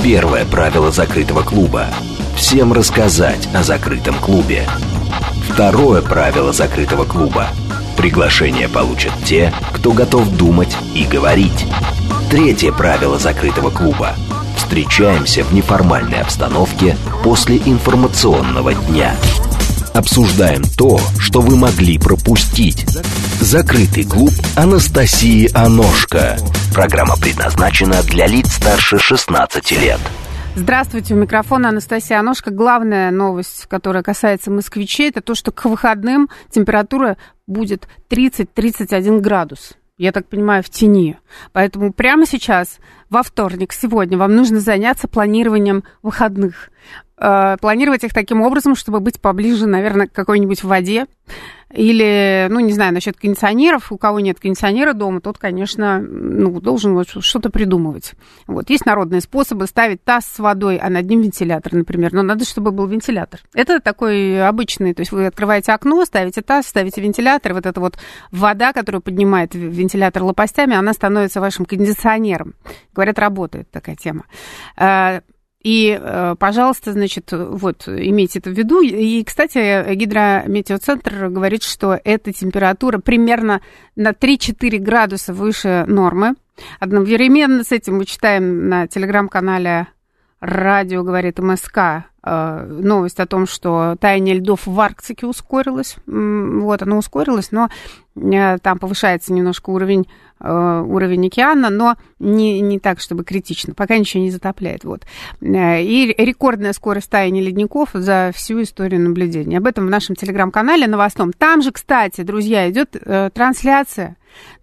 Первое правило закрытого клуба. Всем рассказать о закрытом клубе. Второе правило закрытого клуба. Приглашение получат те, кто готов думать и говорить. Третье правило закрытого клуба. Встречаемся в неформальной обстановке после информационного дня. Обсуждаем то, что вы могли пропустить. Закрытый клуб Анастасии Аношко. Программа предназначена для лиц старше 16 лет. Здравствуйте, у микрофона Анастасия Аношко. Главная новость, которая касается москвичей, это то, что к выходным температура будет 30-31 градус. Я так понимаю, в тени. Поэтому прямо сейчас, во вторник, сегодня, вам нужно заняться планированием выходных. Планировать их таким образом, чтобы быть поближе, наверное, к какой-нибудь воде. Или, не знаю, насчет кондиционеров. У кого нет кондиционера дома, тот, конечно, должен что-то придумывать. Есть народные способы: ставить таз с водой, а над ним вентилятор, например. Но надо, чтобы был вентилятор. Это такой обычный, то есть вы открываете окно, ставите таз, ставите вентилятор, вот эта вот вода, которую поднимает вентилятор лопастями, она становится вашим кондиционером. Говорят, работает такая тема. И, пожалуйста, имейте это в виду. И, кстати, Гидрометеоцентр говорит, что эта температура примерно на 3-4 градуса выше нормы. Одновременно с этим мы читаем на телеграм-канале «Радио говорит МСК» новость о том, что таяние льдов в Арктике ускорилось. Оно ускорилось, но там повышается немножко уровень океана, но не так, чтобы критично. Пока ничего не затопляет. И рекордная скорость таяния ледников за всю историю наблюдения. Об этом в нашем телеграм-канале новостном. Там же, кстати, друзья, идет трансляция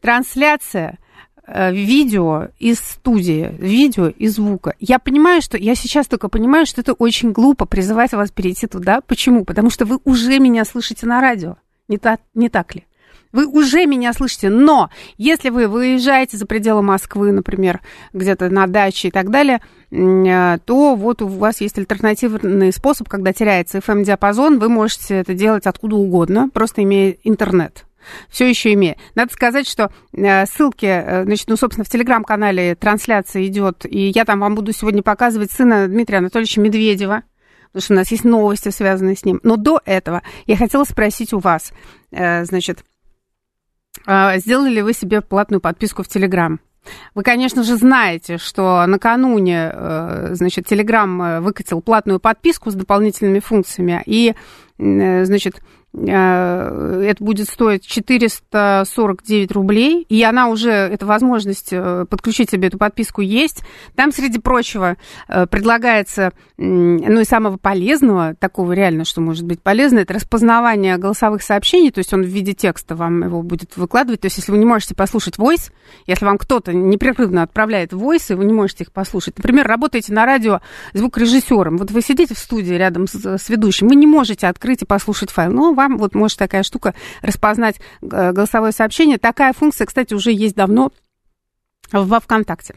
видео из студии, видео и звука. Я сейчас только понимаю, что это очень глупо призывать вас перейти туда. Почему? Потому что вы уже меня слышите на радио. Не так ли? Вы уже меня слышите, но если вы выезжаете за пределы Москвы, например, где-то на даче и так далее, то у вас есть альтернативный способ, когда теряется FM-диапазон, вы можете это делать откуда угодно, просто имея интернет. Все еще имея. Надо сказать, что ссылки, собственно, в телеграм-канале трансляция идет, и я там вам буду сегодня показывать сына Дмитрия Анатольевича Медведева, потому что у нас есть новости, связанные с ним. Но до этого я хотела спросить у вас, сделали ли вы себе платную подписку в Телеграм? Вы, конечно же, знаете, что накануне, Телеграм выкатил платную подписку с дополнительными функциями, и, это будет стоить 449 рублей, и эта возможность подключить себе эту подписку есть. Там, среди прочего, предлагается, и самого полезного, такого реально, что может быть полезно, это распознавание голосовых сообщений, то есть он в виде текста вам его будет выкладывать, то есть если вы не можете послушать войс, если вам кто-то непрерывно отправляет войсы, вы не можете их послушать, например, работаете на радио звукорежиссером, вы сидите в студии рядом с ведущим, вы не можете открыть и послушать файл, вам может такая штука распознать голосовое сообщение. Такая функция, кстати, уже есть давно во ВКонтакте.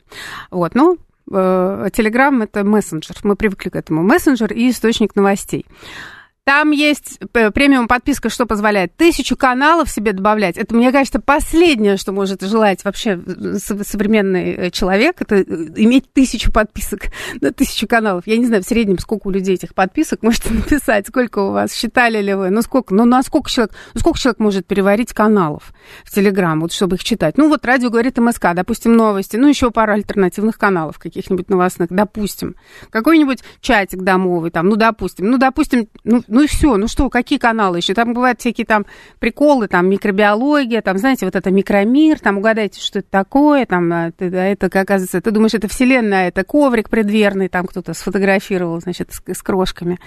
Телеграм — это мессенджер. Мы привыкли к этому. Мессенджер и источник новостей. Там есть премиум подписка, что позволяет 1000 каналов себе добавлять. Это, мне кажется, последнее, что может желать вообще современный человек, это иметь 1000 подписок на 1000 каналов. Я не знаю, в среднем, сколько у людей этих подписок. Можете написать, сколько у вас, считали ли вы, сколько человек может переварить каналов в Телеграм, чтобы их читать. Радио говорит МСК, допустим, новости, еще пару альтернативных каналов каких-нибудь новостных, допустим. Какой-нибудь чатик домовый, допустим, и все, какие каналы еще? Там бывают всякие приколы, микробиология, знаете, это микромир, угадайте, что это такое, это, оказывается, ты думаешь, это вселенная, это коврик преддверный, кто-то сфотографировал, с крошками.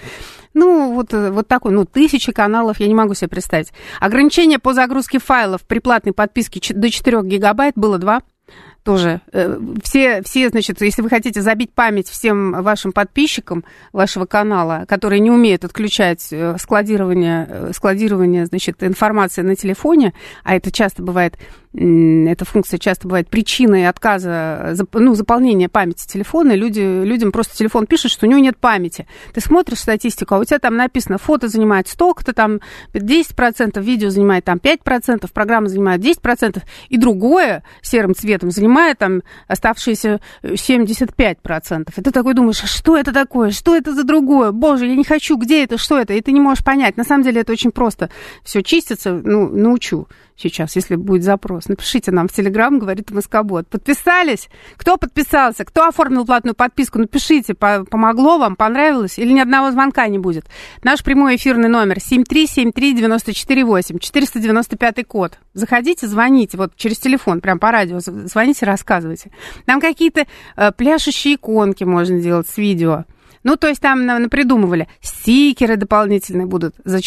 Такой, 1000 каналов, я не могу себе представить. Ограничение по загрузке файлов при платной подписке до 4 гигабайт было 2. Тоже все, если вы хотите забить память всем вашим подписчикам вашего канала, которые не умеют отключать складирование, информации на телефоне, а это часто бывает, эта функция часто бывает причиной отказа, заполнения памяти телефона, людям просто телефон пишет, что у него нет памяти. Ты смотришь статистику, а у тебя там написано, фото занимает столько-то, 10%, видео занимает 5%, программа занимает 10%, и другое серым цветом занимает занимает там оставшиеся 75%. И ты такой думаешь, что это такое, что это за другое, боже, я не хочу, где это, что это, и ты не можешь понять. На самом деле это очень просто. Все чистится, научу сейчас, если будет запрос. Напишите нам в Телеграм, говорит МСК-бот. Подписались? Кто подписался? Кто оформил платную подписку? Напишите, помогло вам, понравилось? Или ни одного звонка не будет? Наш прямой эфирный номер 7373948, 495 код. Заходите, звоните, вот через телефон, прям по радио, звоните, рассказывайте. Там какие-то пляшущие иконки можно делать с видео. То есть там напридумывали. Стикеры дополнительные будут за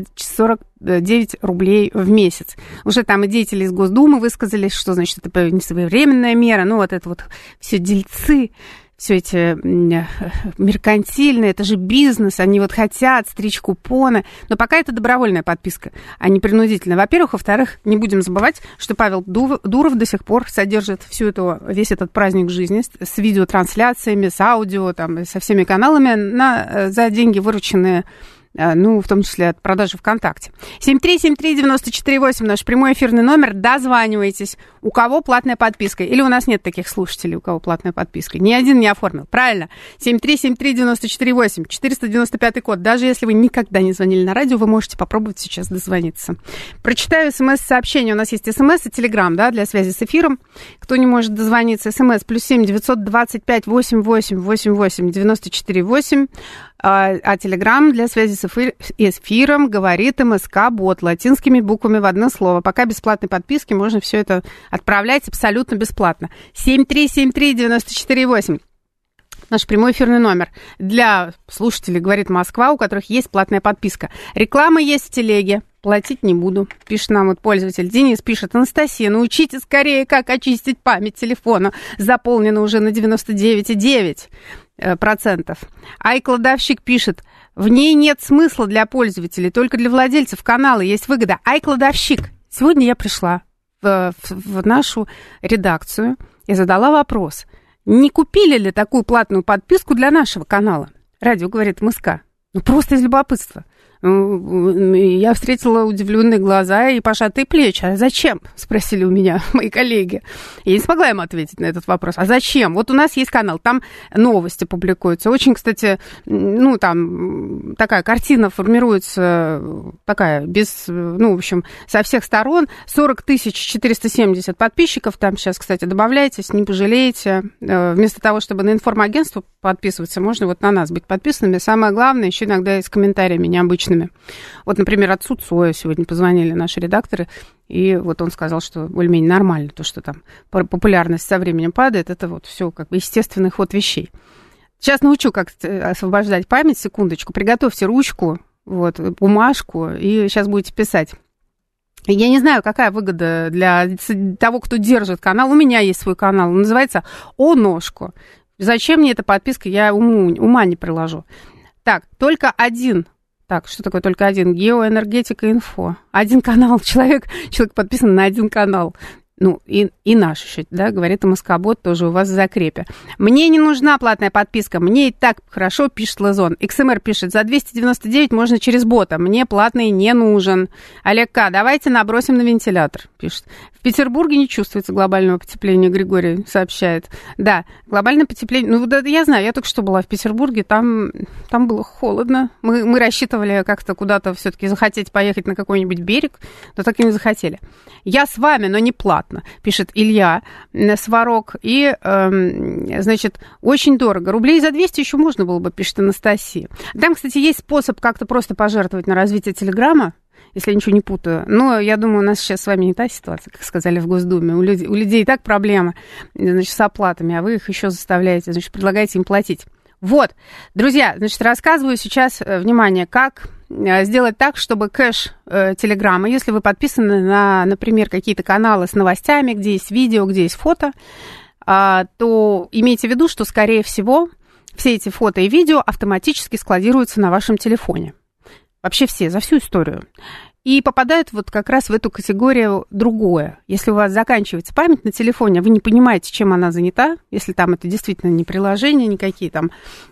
449 рублей в месяц. Уже там и деятели из Госдумы высказались, что, значит, это несвоевременная мера. Вот это вот все дельцы, все эти меркантильные, это же бизнес, они вот хотят стричь купоны. Но пока это добровольная подписка, а не принудительная. Во-первых. Во-вторых, не будем забывать, что Павел Дуров до сих пор содержит весь этот праздник жизни с видеотрансляциями, с аудио, там, со всеми каналами за деньги, вырученные, в том числе от продажи ВКонтакте. 7373948, наш прямой эфирный номер. Дозванивайтесь. У кого платная подписка? Или у нас нет таких слушателей, у кого платная подписка? Ни один не оформил. Правильно. 7373948, 495 код. Даже если вы никогда не звонили на радио, вы можете попробовать сейчас дозвониться. Прочитаю смс-сообщение. У нас есть смс и телеграм, для связи с эфиром. Кто не может дозвониться, смс +7 925 88 88 94 8. А телеграм для связи с эфиром говорит МСК-бот латинскими буквами в одно слово. Пока бесплатной подписки можно все это отправлять абсолютно бесплатно. 7373948. Наш прямой эфирный номер. Для слушателей говорит Москва, у которых есть платная подписка. Реклама есть в телеге. Платить не буду, пишет нам вот пользователь. Денис пишет: Анастасия, научите скорее, как очистить память телефона. Заполнено уже на 99,9%. Ай-кладовщик пишет: в ней нет смысла для пользователей, только для владельцев канала есть выгода. Ай-кладовщик. Сегодня я пришла в нашу редакцию и задала вопрос: не купили ли такую платную подписку для нашего канала? Радио говорит МСК. Просто из любопытства. Я встретила удивленные глаза и пожатые плечи. А зачем? Спросили у меня мои коллеги. Я не смогла им ответить на этот вопрос. А зачем? Вот у нас есть канал, там новости публикуются. Очень, кстати, там такая картина формируется, такая, в общем, со всех сторон. 40 470 подписчиков. Там сейчас, кстати, добавляйтесь, не пожалеете. Вместо того, чтобы на информагентство подписываться, можно вот на нас быть подписанными. Самое главное, еще иногда и с комментариями необычными. Вот, например, отцу Цоя сегодня позвонили наши редакторы, и вот он сказал, что более-менее нормально, то, что там популярность со временем падает, это вот все как бы естественный ход вещей. Сейчас научу, как освобождать память, секундочку, приготовьте ручку, вот, бумажку, и сейчас будете писать. Я не знаю, какая выгода для того, кто держит канал. У меня есть свой канал, он называется «О ножку». Зачем мне эта подписка, я ума не приложу. Так, только один. Так, что такое только один? Геоэнергетика инфо. Один канал. Человек подписан на один канал. И наш еще, говорит МСК-бот, тоже у вас в закрепе. Мне не нужна платная подписка, мне и так хорошо, пишет Лазон. XMR пишет: за 299 можно через бота, мне платный не нужен. Олег К, давайте набросим на вентилятор, пишет. В Петербурге не чувствуется глобального потепления, Григорий сообщает. Да, глобальное потепление, я знаю, я только что была в Петербурге, там было холодно. Мы рассчитывали как-то куда-то все-таки захотеть поехать на какой-нибудь берег, но так и не захотели. Я с вами, но не платно, пишет Илья Сварог. И, очень дорого. Рублей за 200 еще можно было бы, пишет Анастасия. Там, кстати, есть способ как-то просто пожертвовать на развитие Телеграма, если я ничего не путаю. Но я думаю, у нас сейчас с вами не та ситуация, как сказали в Госдуме. У людей и так проблемы, с оплатами, а вы их еще заставляете, предлагаете им платить. Вот, друзья, рассказываю сейчас, внимание, как сделать так, чтобы кэш Телеграма, если вы подписаны на, например, какие-то каналы с новостями, где есть видео, где есть фото, то имейте в виду, что, скорее всего, все эти фото и видео автоматически складируются на вашем телефоне. Вообще все, за всю историю. И попадают вот как раз в эту категорию другое. Если у вас заканчивается память на телефоне, вы не понимаете, чем она занята, если там это действительно не приложения никакие там,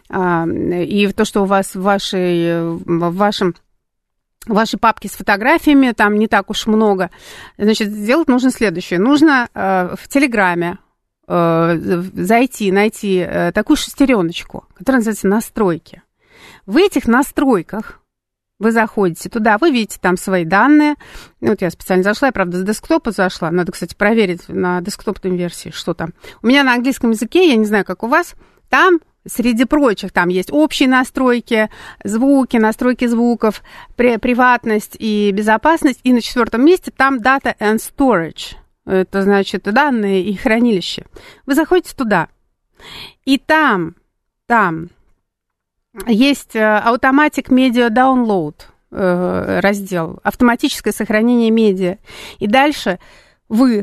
и то, что у вас в вашей папке с фотографиями там не так уж много, сделать нужно следующее. Нужно в Телеграме найти такую шестереночку, которая называется «Настройки». В этих настройках вы заходите туда, вы видите там свои данные. Вот я специально зашла, я, правда, с десктопа зашла. Надо, кстати, проверить на десктопной версии, что там. У меня на английском языке, я не знаю, как у вас, там, среди прочих, там есть общие настройки, звуки, настройки звуков, приватность и безопасность. И на 4-м месте там Data and Storage. Это значит данные и хранилище. Вы заходите туда, и там есть Automatic Media Download раздел, автоматическое сохранение медиа. И дальше вы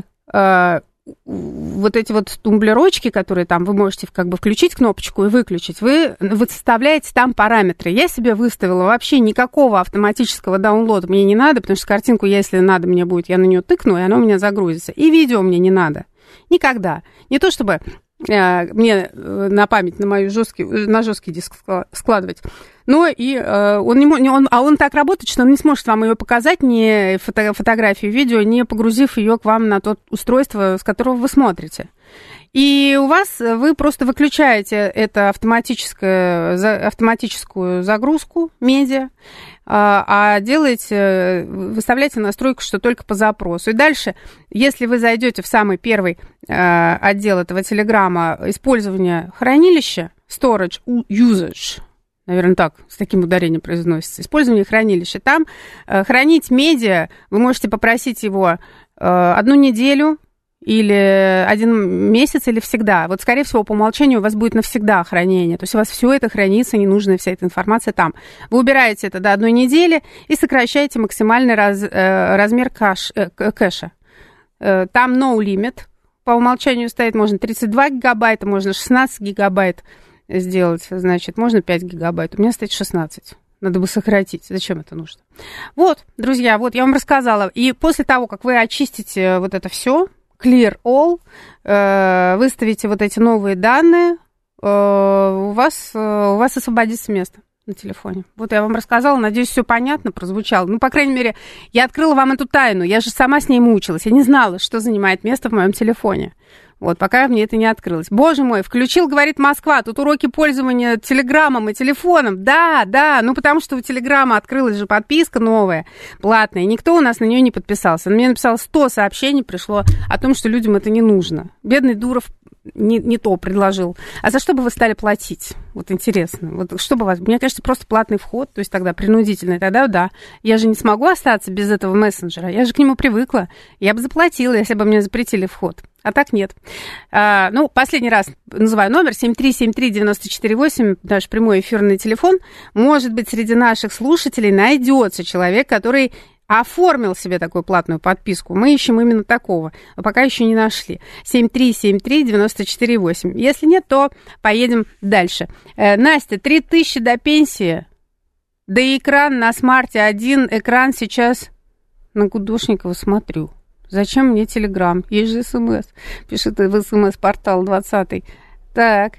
вот эти вот тумблерочки, которые там, вы можете как бы включить кнопочку и выключить, вы выставляете там параметры. Я себе выставила вообще никакого автоматического даунлода мне не надо, потому что картинку, если надо мне будет, я на нее тыкну, и она у меня загрузится. И видео мне не надо. Никогда. Не то чтобы мне на память, на жесткий диск складывать. Но и он так работает, что он не сможет вам ее показать, ни фотографию, видео, не погрузив ее к вам на то устройство, с которого вы смотрите. И вы просто выключаете эту автоматическую загрузку медиа, а выставляете настройку, что только по запросу. И дальше, если вы зайдете в самый первый отдел этого телеграмма, использование хранилища, storage usage, наверное, так, с таким ударением произносится, использование хранилища, там хранить медиа, вы можете попросить его 1 неделю, или 1 месяц, или всегда. Вот, скорее всего, по умолчанию у вас будет навсегда хранение. То есть у вас все это хранится, ненужная вся эта информация там. Вы убираете это до 1 недели и сокращаете максимальный размер кэша. Там no limit. По умолчанию стоит, можно 32 гигабайта, можно 16 гигабайт сделать. Значит, можно 5 гигабайт. У меня стоит 16. Надо бы сократить. Зачем это нужно? Вот, друзья, вот я вам рассказала. И после того, как вы очистите вот это все, Clear All, выставите вот эти новые данные, у вас освободится место на телефоне. Вот я вам рассказала, надеюсь, все понятно прозвучало. Ну, по крайней мере, я открыла вам эту тайну, я же сама с ней мучилась, я не знала, что занимает место в моем телефоне. Вот, пока мне это не открылось. Боже мой, включил, говорит Москва, тут уроки пользования телеграммом и телефоном. Да, ну потому что у телеграмма открылась же подписка новая, платная, никто у нас на нее не подписался. Мне написало 100 сообщений, пришло о том, что людям это не нужно. Бедный Дуров не то предложил. А за что бы вы стали платить? Вот интересно. Вот что бы вас... Мне кажется, просто платный вход, то есть тогда принудительный. Тогда да. Я же не смогу остаться без этого мессенджера. Я же к нему привыкла. Я бы заплатила, если бы мне запретили вход. А так нет. Последний раз называю номер 7373948, наш прямой эфирный телефон. Может быть, среди наших слушателей найдется человек, который оформил себе такую платную подписку. Мы ищем именно такого, но пока еще не нашли. 7373948. Если нет, то поедем дальше. Настя, 3000 до пенсии. Да и экран на смарте 1. Экран сейчас на Гудошникова смотрю. Зачем мне Телеграм? Есть же СМС. Пишет в СМС-портал 20-й. Так.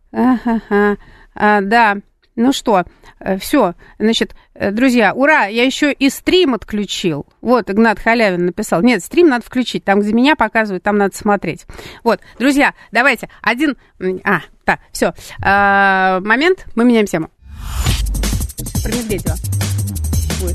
Да. Ну что, все, значит, друзья, ура, я еще и стрим отключил. Вот, Игнат Халявин написал. Нет, стрим надо включить. Там, где меня показывают, там надо смотреть. Вот, друзья, давайте все. Момент, мы меняем тему. Про Медведева будет.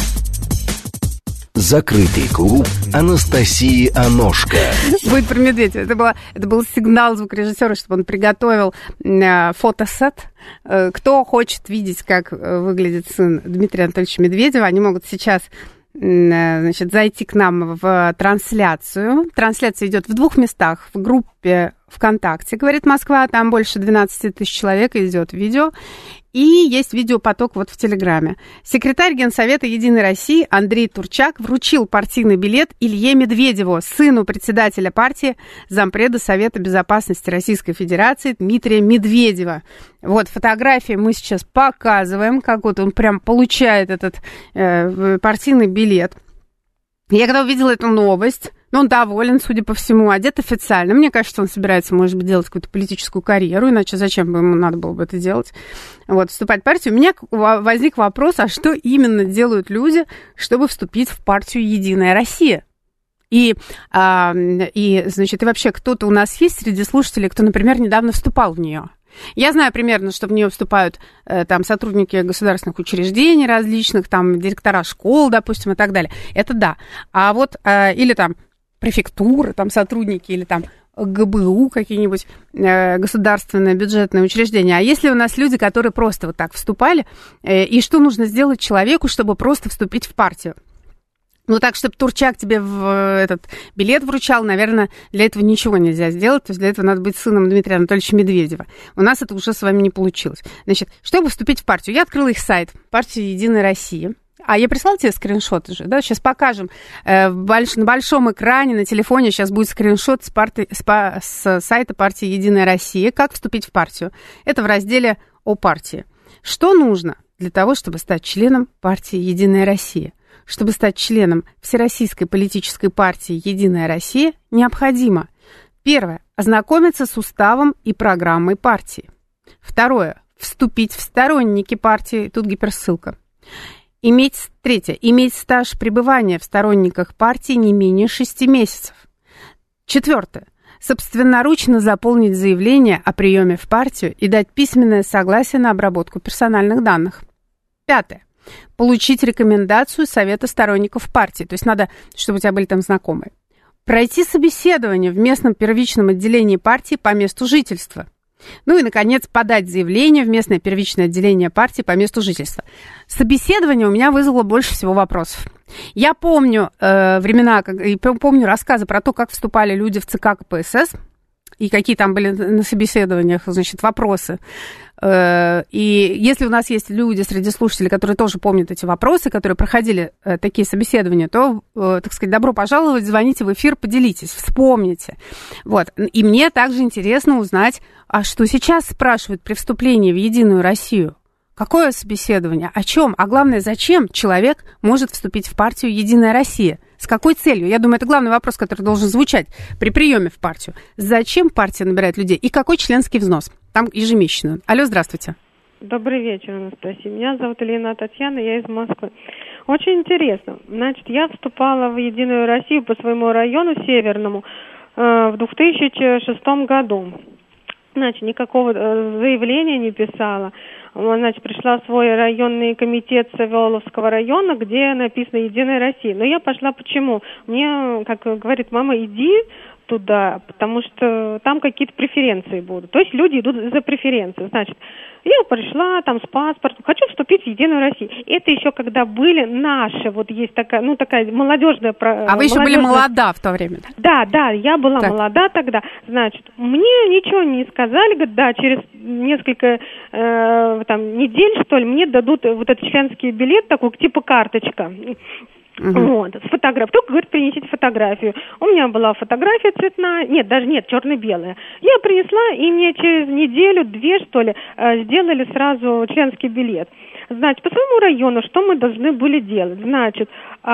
Закрытый клуб Анастасии Аношко. Будет про Медведева. Это был сигнал звукорежиссера, чтобы он приготовил фотосет. Кто хочет видеть, как выглядит сын Дмитрия Анатольевича Медведева, они могут сейчас зайти к нам в трансляцию. Трансляция идет в 2 местах. В группе ВКонтакте, говорит Москва, там больше 12 тысяч человек идет видео. И есть видеопоток вот в Телеграме. Секретарь Генсовета «Единой России» Андрей Турчак вручил партийный билет Илье Медведеву, сыну председателя партии, зампреда Совета Безопасности Российской Федерации Дмитрия Медведева. Вот фотографии мы сейчас показываем, как вот он прям получает этот партийный билет. Я когда увидела эту новость, он доволен, судя по всему, одет официально. Мне кажется, он собирается, может быть, делать какую-то политическую карьеру, иначе зачем бы ему надо было бы это делать? Вот, вступать в партию. У меня возник вопрос, а что именно делают люди, чтобы вступить в партию «Единая Россия»? И, значит, и вообще кто-то у нас есть среди слушателей, кто, например, недавно вступал в нее. Я знаю примерно, что в нее вступают там сотрудники государственных учреждений различных, там директора школ, допустим, и так далее. Это да. А вот, или там префектуры, там сотрудники, или там ГБУ, какие-нибудь государственные бюджетные учреждения. А если у нас люди, которые просто вот так вступали, и что нужно сделать человеку, чтобы просто вступить в партию? Ну, так, чтобы Турчак тебе в этот билет вручал, наверное, для этого ничего нельзя сделать. То есть для этого надо быть сыном Дмитрия Анатольевича Медведева. У нас это уже с вами не получилось. Значит, чтобы вступить в партию, я открыла их сайт партии «Единая Россия». А я прислала тебе скриншоты же, да? Сейчас покажем на большом экране, на телефоне сейчас будет скриншот с сайта партии «Единая Россия». Как вступить в партию? Это в разделе «О партии». Что нужно для того, чтобы стать членом партии «Единая Россия»? Чтобы стать членом Всероссийской политической партии «Единая Россия», необходимо: первое, ознакомиться с уставом и программой партии. Второе, вступить в сторонники партии, тут гиперссылка. Третье, иметь стаж пребывания в сторонниках партии не менее 6 месяцев. Четвертое, собственноручно заполнить заявление о приеме в партию и дать письменное согласие на обработку персональных данных. Пятое, получить рекомендацию Совета сторонников партии. То есть надо, чтобы у тебя были там знакомые. Пройти собеседование в местном первичном отделении партии по месту жительства. Ну и, наконец, подать заявление в местное первичное отделение партии по месту жительства. Собеседование у меня вызвало больше всего вопросов. Я помню времена, и помню рассказы про то, как вступали люди в ЦК КПСС, и какие там были на собеседованиях, значит, вопросы. И если у нас есть люди среди слушателей, которые тоже помнят эти вопросы, которые проходили такие собеседования, то, так сказать, добро пожаловать, звоните в эфир, поделитесь, вспомните. Вот. И мне также интересно узнать, а что сейчас спрашивают при вступлении в «Единую Россию»? Какое собеседование? О чем? А главное, зачем человек может вступить в партию «Единая Россия»? С какой целью? Я думаю, это главный вопрос, который должен звучать при приеме в партию. Зачем партия набирает людей? И какой членский взнос? Там ежемесячно. Алло, здравствуйте. Добрый вечер, Анастасия. Меня зовут Ильина Татьяна, я из Москвы. Очень интересно. Значит, я вступала в «Единую Россию» по своему району северному в 2006 году. Значит, никакого заявления не писала. Значит, пришла в свой районный комитет Савеловского района, где написано «Единая Россия». Но я пошла почему? Мне, как говорит мама, иди туда, потому что там какие-то преференции будут. То есть люди идут за преференции. Значит, я пришла там с паспортом, хочу вступить в «Единую Россию». Это еще когда были наши, вот есть такая, ну, такая молодежная... А вы еще были молода в то время? Да, я была молода тогда. Значит, мне ничего не сказали, говорят, да, через несколько недель, что ли, мне дадут вот этот членский билет, такой, типа карточка. Вот, с фотографией. Только, говорит, принесите фотографию. У меня была фотография цветная, нет, черно-белая. Я принесла, и мне через неделю-две, что ли, сделали сразу членский билет. Значит, по своему району что мы должны были делать? Значит,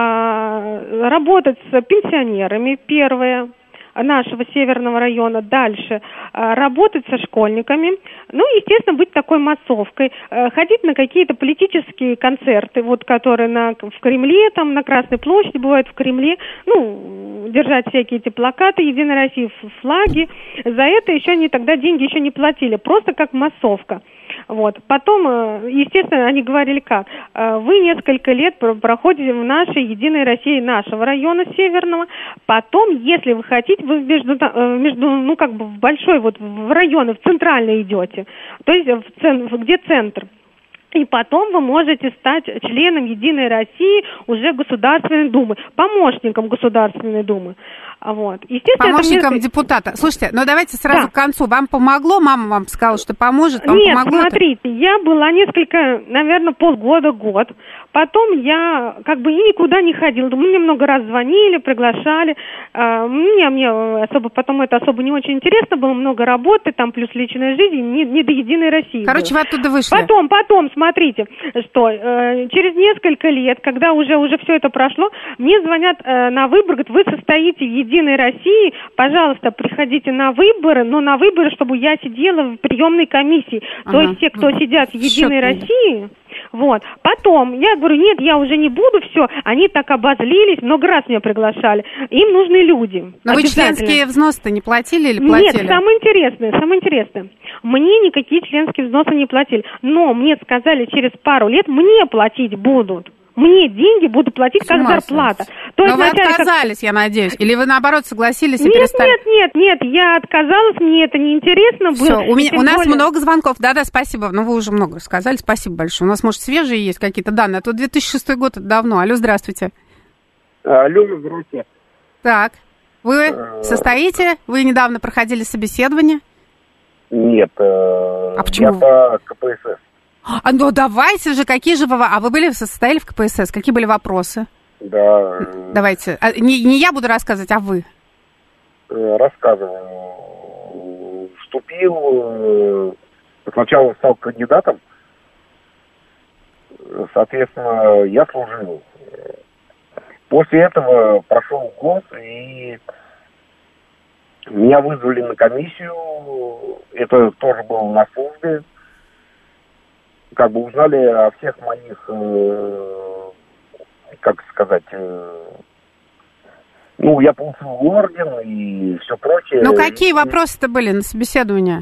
работать с пенсионерами, первое, нашего северного района, дальше работать со школьниками, ну, естественно, быть такой массовкой, ходить на какие-то политические концерты, вот, которые в Кремле, там, на Красной площади, бывают в Кремле, ну, держать всякие эти плакаты «Единой России», флаги. За это еще тогда деньги еще не платили, просто как массовка. Вот. Потом, естественно, они говорили как? Вы несколько лет проходите в нашей «Единой России» нашего района северного. Потом, если вы хотите, вы ну, как бы в большой, вот в районы, в центральный идете. То есть, где центр. И потом вы можете стать членом «Единой России» уже Государственной Думы, помощником Государственной Думы. Вот. Помощником депутата. Слушайте, ну давайте сразу к концу. Вам помогло? Мама вам сказала, что поможет? Вам Нет, помогло смотрите, я была наверное, полгода-год. Потом я как бы и никуда не ходила. Мне много раз звонили, приглашали. Мне особо потом это особо не очень интересно было. Много работы, там плюс личная жизнь, не до «Единой России». Короче, было. Вы оттуда вышли. Потом, смотрите, что через несколько лет, когда уже все это прошло, мне звонят на выбор, говорят, вы состоите в «Единой России», пожалуйста, приходите на выборы, но на выборы, чтобы я сидела в приемной комиссии. То есть те, кто сидят в «Единой России», Вот. Потом я говорю, нет, я уже не буду, все. Они так обозлились, много раз меня приглашали. Им нужны люди. Но вы членские взносы-то не платили или платили? Нет, самое интересное. Мне никакие членские взносы не платили. Но мне сказали, через пару лет мне платить будут. Мне деньги будут платить как зарплата. То есть, но вы отказались, я надеюсь? Или вы, наоборот, согласились и перестали? Нет, я отказалась, мне это неинтересно было. Все, у нас много звонков. Да, спасибо. Ну, вы уже много рассказали, спасибо большое. У нас, может, свежие есть какие-то данные? А то 2006 год, это давно. Алло, здравствуйте. Алло, здравствуйте. Так, вы состоите? Вы недавно проходили собеседование? Нет, а почему? Я по КПСС. Ну, давайте же, какие же вы... А вы состояли в КПСС? Какие были вопросы? Да. Давайте. Не я буду рассказывать, а вы. Рассказываю. Вступил... Сначала стал кандидатом. Соответственно, я служил. После этого прошел год, и меня вызвали на комиссию. Это тоже было на службе. Как бы узнали о всех моих, я получил орден и все прочее. Ну, какие вопросы-то были на собеседовании?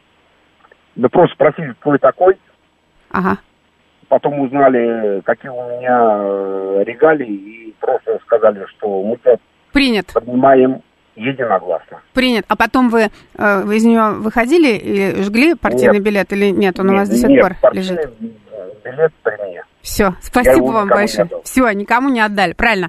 Да просто спросили, кто я такой. Ага. Потом узнали, какие у меня регалии, и просто сказали, что мы тебя поднимаем единогласно. Принят. А потом вы из нее выходили и жгли партийный билет или нет? Он у вас до сих пор лежит? Билет при мне. Все, спасибо вам большое. Все, никому не отдали. Правильно.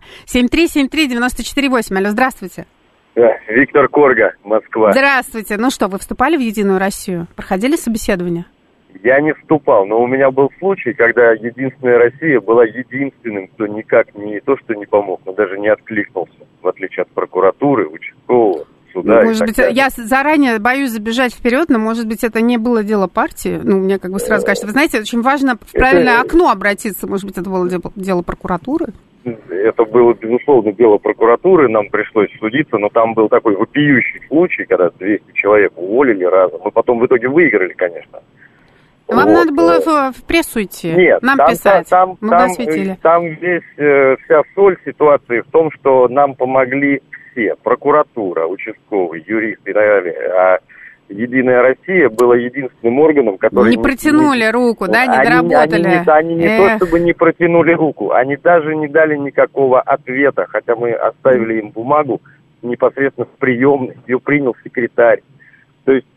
7373948. Алло, здравствуйте. Виктор Корга, Москва. Здравствуйте. Ну что, вы вступали в Единую Россию? Проходили собеседование? Я не вступал, но у меня был случай, когда Единственная Россия была единственным, кто никак не то что не помог, но даже не откликнулся, в отличие от прокуратуры, участкового, суда. Может быть, я заранее боюсь забежать вперед, но, может быть, это не было дело партии. Ну, мне как бы сразу кажется, вы знаете, очень важно в правильное окно обратиться. Может быть, это было дело прокуратуры? Это было, безусловно, дело прокуратуры, нам пришлось судиться, но там был такой вопиющий случай, когда 200 человек уволили разом. Мы потом в итоге выиграли, конечно. Вам надо было в прессу идти, нет, нам писать, мы бы осветили. Там весь, вся соль ситуации в том, что нам помогли все. Прокуратура, участковый, юристы и так далее. А Единая Россия была единственным органом, который... Не протянули руку, да, не доработали. Они не то чтобы не протянули руку, они даже не дали никакого ответа, хотя мы оставили им бумагу непосредственно в приемной, ее принял секретарь. То есть,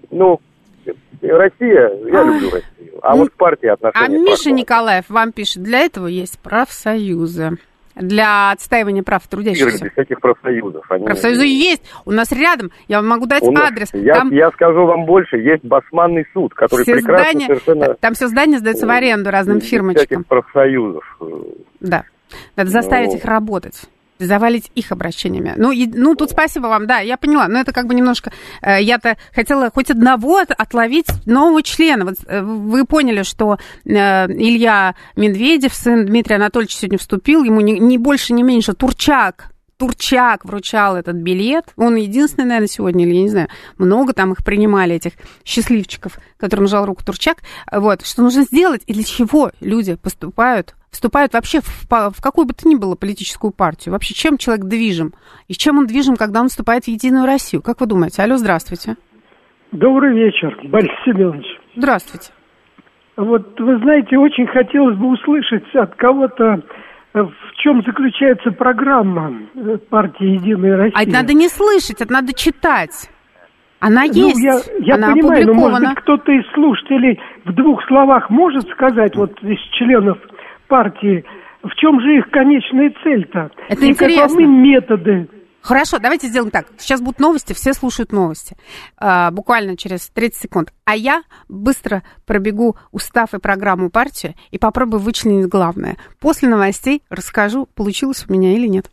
Россия, я люблю Россию, а вот партия отношения... А Миша Николаев вам пишет, для этого есть профсоюзы, для отстаивания прав трудящихся. Без всяких профсоюзов. Профсоюзы есть, у нас рядом, я вам могу дать адрес. Я скажу вам больше, есть Басманный суд, который прекрасно совершенно... Там все здания сдаются в аренду разным фирмочкам. Без всяких профсоюзов. Да, надо заставить их работать. Завалить их обращениями. Тут спасибо вам, да, я поняла. Но это как бы немножко... Я-то хотела хоть одного отловить нового члена. Вот вы поняли, что Илья Медведев, сын Дмитрия Анатольевича, сегодня вступил. Ему не больше, не меньше. Турчак вручал этот билет. Он единственный, наверное, сегодня, или я не знаю, много там их принимали, этих счастливчиков, которым жал руку Турчак. Вот, что нужно сделать и для чего люди вступают вообще в какую бы то ни было политическую партию. Вообще, чем человек движим? И чем он движим, когда он вступает в Единую Россию? Как вы думаете? Алло, здравствуйте. Добрый вечер, Борис Семенович. Здравствуйте. Вот, вы знаете, очень хотелось бы услышать от кого-то, в чем заключается программа партии «Единая Россия». А это надо не слышать, это надо читать. Она есть, я она понимаю, опубликована. но, может быть, кто-то из слушателей в двух словах может сказать, вот из членов партии, в чем же их конечная цель-то? Это и интересно. Каковы методы? Хорошо, давайте сделаем так. Сейчас будут новости, все слушают новости. Буквально через 30 секунд. А я быстро пробегу устав и программу партии и попробую вычленить главное. После новостей расскажу, получилось у меня или нет.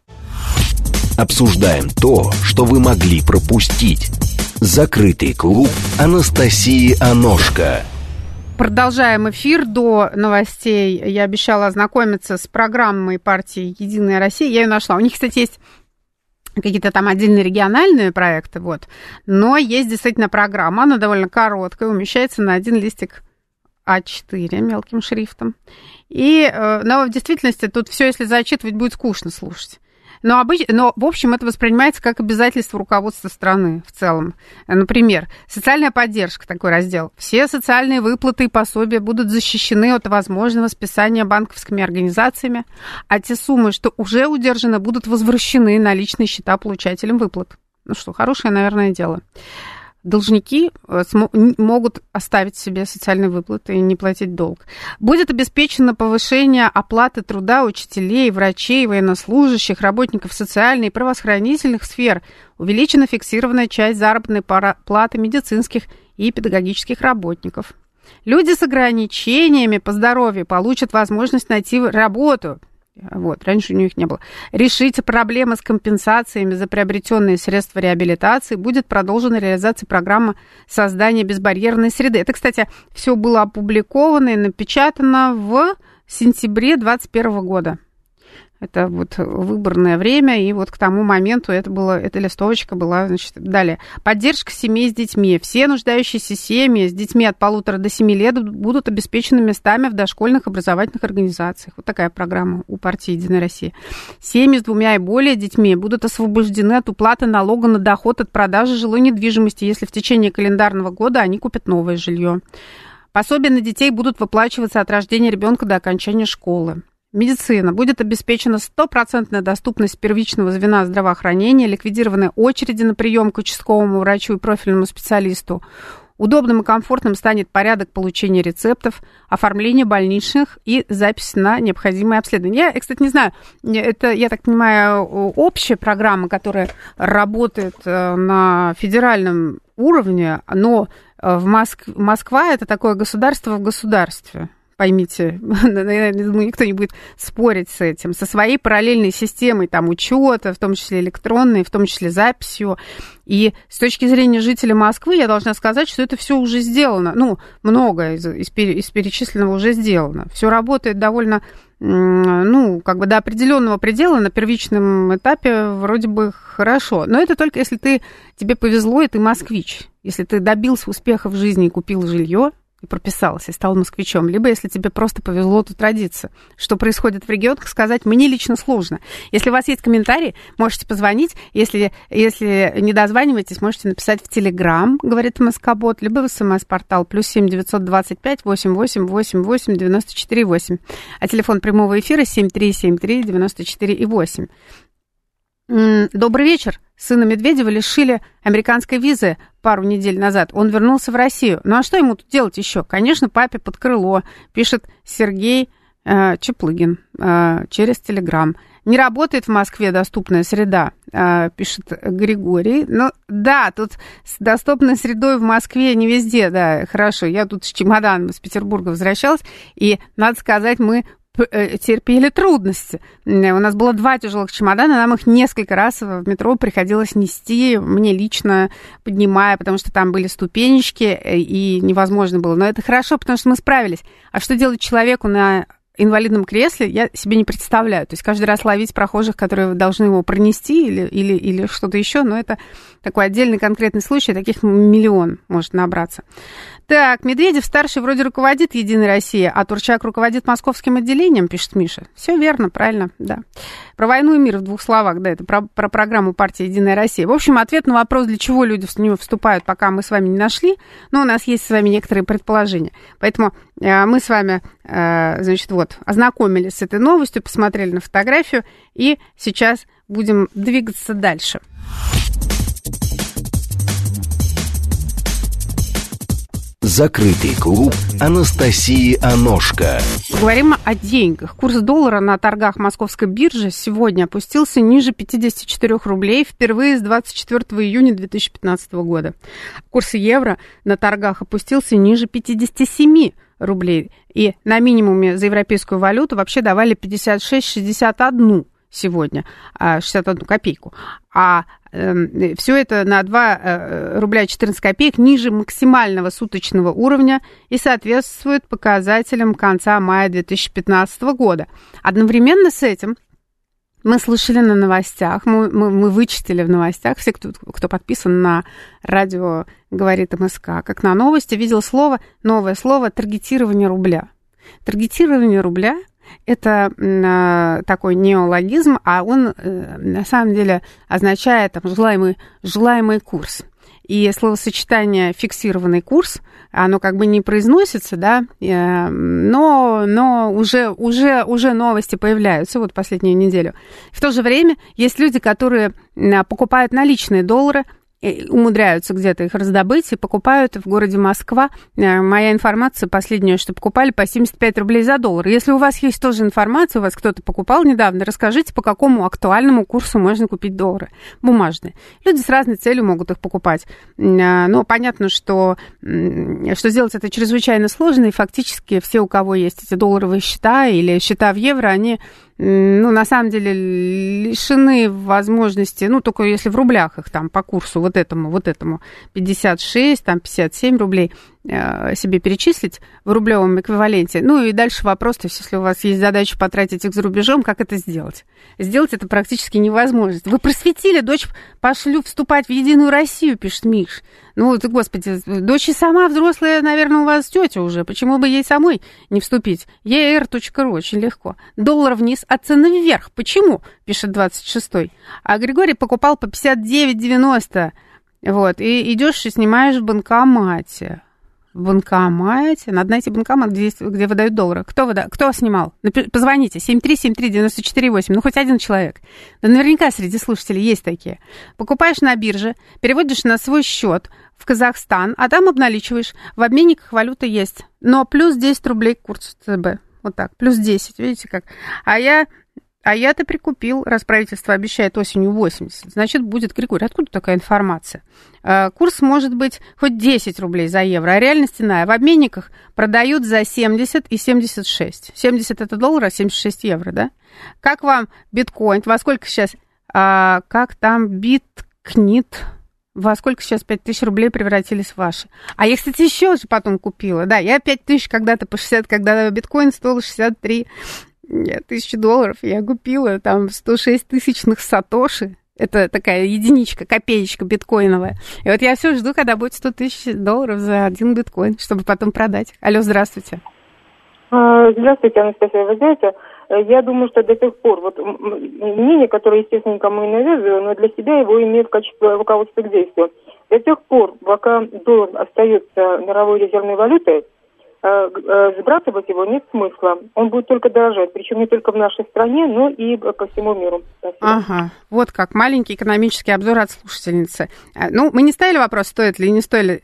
Обсуждаем то, что вы могли пропустить. Закрытый клуб Анастасии Аношко. Продолжаем эфир. До новостей я обещала ознакомиться с программой партии «Единая Россия». Я ее нашла. У них, кстати, есть какие-то там отдельные региональные проекты, вот. Но есть действительно программа, она довольно короткая, умещается на один листик А4 мелким шрифтом. Но в действительности тут все, если зачитывать, будет скучно слушать. Но, в общем, это воспринимается как обязательство руководства страны в целом. Например, социальная поддержка, такой раздел. Все социальные выплаты и пособия будут защищены от возможного списания банковскими организациями, а те суммы, что уже удержаны, будут возвращены на личные счета получателям выплат. Ну что, хорошее, наверное, дело. Должники могут оставить себе социальные выплаты и не платить долг. Будет обеспечено повышение оплаты труда учителей, врачей, военнослужащих, работников социальной и правоохранительных сфер. Увеличена фиксированная часть заработной платы медицинских и педагогических работников. Люди с ограничениями по здоровью получат возможность найти работу. Вот, раньше у них не было. Решить проблемы с компенсациями за приобретенные средства реабилитации. Будет продолжена реализация программы создания безбарьерной среды. Это, кстати, все было опубликовано и напечатано в сентябре 2021 года. Это вот выборное время, и вот к тому моменту эта листовочка была, значит, далее. Поддержка семей с детьми. Все нуждающиеся семьи с детьми от 1,5 до 7 лет будут обеспечены местами в дошкольных образовательных организациях. Вот такая программа у партии «Единая Россия». Семьи с 2 и более детьми будут освобождены от уплаты налога на доход от продажи жилой недвижимости, если в течение календарного года они купят новое жилье. Пособия на детей будут выплачиваться от рождения ребенка до окончания школы. Медицина. Будет обеспечена 100% доступность первичного звена здравоохранения, ликвидированы очереди на прием к участковому врачу и профильному специалисту. Удобным и комфортным станет порядок получения рецептов, оформления больничных и запись на необходимые обследования. Я, кстати, не знаю, это, я так понимаю, общая программа, которая работает на федеральном уровне, но Москва – это такое государство в государстве. Поймите, никто не будет спорить с этим, со своей параллельной системой там учета, в том числе электронной, в том числе записью. И с точки зрения жителей Москвы я должна сказать, что это все уже сделано. Ну, многое из перечисленного уже сделано. Все работает довольно, как бы до определенного предела на первичном этапе вроде бы хорошо. Но это только если тебе повезло, и ты москвич. Если ты добился успеха в жизни и купил жилье, и прописался, и стал москвичом, либо если тебе просто повезло тут родиться. Что происходит в регионах, сказать мне лично сложно. Если у вас есть комментарии, можете позвонить. Если не дозваниваетесь, можете написать в Телеграм, говорит МСК-бот, либо в СМС-портал +7 925 88 88 94 8. А телефон прямого эфира 7373 94 8. Добрый вечер. Сына Медведева лишили американской визы пару недель назад. Он вернулся в Россию. Ну а что ему тут делать еще? Конечно, папе под крыло, пишет Сергей Чеплыгин через Телеграм. Не работает в Москве доступная среда, пишет Григорий. Ну да, тут с доступной средой в Москве не везде, да, хорошо. Я тут с чемоданом из Петербурга возвращалась, и, надо сказать, мы терпели трудности. У нас было 2 тяжелых чемодана, нам их несколько раз в метро приходилось нести, мне лично поднимая, потому что там были ступенечки, и невозможно было. Но это хорошо, потому что мы справились. А что делать человеку на инвалидном кресле, я себе не представляю. То есть каждый раз ловить прохожих, которые должны его пронести или что-то еще, но это такой отдельный конкретный случай, таких миллион может набраться. Так, Медведев-старший вроде руководит «Единой Россией», а Турчак руководит московским отделением, пишет Миша. Все верно, правильно, да. Про войну и мир в 2 словах, да, это про программу партии «Единая Россия». В общем, ответ на вопрос, для чего люди в нее вступают, пока мы с вами не нашли, но у нас есть с вами некоторые предположения. Поэтому мы с вами, значит, вот, ознакомились с этой новостью, посмотрели на фотографию, и сейчас будем двигаться дальше. Закрытый клуб Анастасии Аношко. Поговорим о деньгах. Курс доллара на торгах московской биржи сегодня опустился ниже 54 рублей впервые с 24 июня 2015 года. Курс евро на торгах опустился ниже 57 рублей. И на минимуме за европейскую валюту вообще давали 56,61 сегодня, 61 копейку. А все это на 2 рубля 14 копеек ниже максимального суточного уровня и соответствует показателям конца мая 2015 года. Одновременно с этим Мы слышали на новостях, мы вычитали в новостях, все, кто подписан на радио «Говорит МСК», как на новости видел новое слово «таргетирование рубля». Таргетирование рубля – это такой неологизм, а он на самом деле означает там, желаемый курс. И словосочетание «фиксированный курс», оно как бы не произносится, да, но уже новости появляются вот последнюю неделю. В то же время есть люди, которые покупают наличные доллары, умудряются где-то их раздобыть и покупают в городе Москва. Моя информация последняя, что покупали по 75 рублей за доллар. Если у вас есть тоже информация, у вас кто-то покупал недавно, расскажите, по какому актуальному курсу можно купить доллары бумажные. Люди с разной целью могут их покупать. Но понятно, что сделать это чрезвычайно сложно, и фактически все, у кого есть эти долларовые счета или счета в евро, они на самом деле лишены возможности, только если в рублях их там по курсу вот этому 56, там 57 рублей себе перечислить в рублевом эквиваленте. И дальше вопрос, то есть если у вас есть задача потратить их за рубежом, как это сделать? Сделать это практически невозможно. Вы просветили, дочь пошлю вступать в Единую Россию, пишет Миш. Господи, дочь и сама взрослая, наверное, у вас тетя уже. Почему бы ей самой не вступить? ER.ru, очень легко. Доллар вниз, а цены вверх. Почему? Пишет 26-й. А Григорий покупал по 59,90. Вот, и идешь и снимаешь в банкомате. В банкомате. Надо найти банкомат, где выдают доллары. Кто снимал? Позвоните. 7373948. Хоть один человек. Да наверняка среди слушателей есть такие. Покупаешь на бирже, переводишь на свой счет в Казахстан, а там обналичиваешь. В обменниках валюта есть. Но плюс 10 рублей к курсу ЦБ. Вот так. Плюс 10. Видите как? А я-то прикупил, раз правительство обещает осенью 80, значит, будет Григорий. Откуда такая информация? Курс может быть хоть 10 рублей за евро, а реальность иная. В обменниках продают за 70 и 76. 70 это доллар, а 76 евро, да? Как вам биткоин? Во сколько сейчас? Как там биткнит? Во сколько сейчас 5000 рублей превратились в ваши? А я, кстати, еще же потом купила. Да, я 5000 когда-то по 60, когда биткоин стоил 63 тысячи долларов, я купила там 106 тысячных сатоши. Это такая единичка, копеечка биткоиновая. И вот я все жду, когда будет 100 тысяч долларов за один биткоин, чтобы потом продать. Алло, здравствуйте. Здравствуйте, Анастасия. Вы знаете, я думаю, что до сих пор, мнение, которое, естественно, никому не навязываю, но для себя его имею в качестве руководства к действию. До тех пор, пока доллар остается мировой резервной валютой, сбрасывать его нет смысла. Он будет только дорожать, причем не только в нашей стране, но и по всему миру. Спасибо. Ага, вот как маленький экономический обзор от слушательницы. Мы не ставили вопрос, стоит ли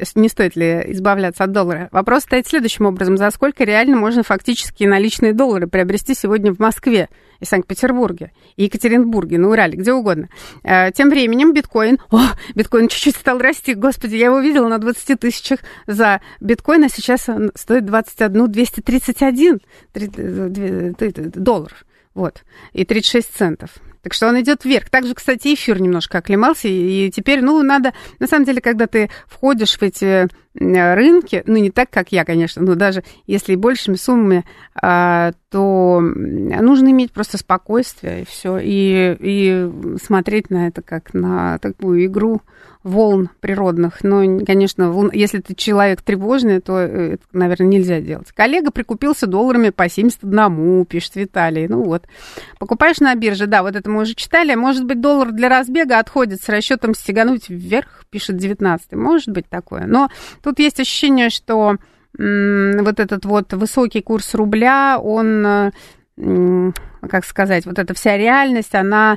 избавляться от доллара. Вопрос стоит следующим образом. За сколько реально можно фактически наличные доллары приобрести сегодня в Москве и Санкт-Петербурге, и Екатеринбурге, на Урале, где угодно. Тем временем биткоин чуть-чуть стал расти. Господи, я его видела на 20 тысячах за биткоин, а сейчас он стоит 21 231 долларов. Вот. И 36 центов. Так что он идет вверх. Также, кстати, эфир немножко оклемался, и теперь, надо, на самом деле, когда ты входишь в эти рынки, не так, как я, конечно, но даже если большими суммами, то нужно иметь просто спокойствие, и все, и смотреть на это как на такую игру волн природных. Но, конечно, если ты человек тревожный, то это, наверное, нельзя делать. Коллега прикупился долларами по 71, пишет Виталий. Покупаешь на бирже, да, вот это мы уже читали. Может быть, доллар для разбега отходит с расчетом стегануть вверх, пишет 19. Может быть такое. Но тут есть ощущение, что вот этот вот высокий курс рубля, он, как сказать, вот эта вся реальность, она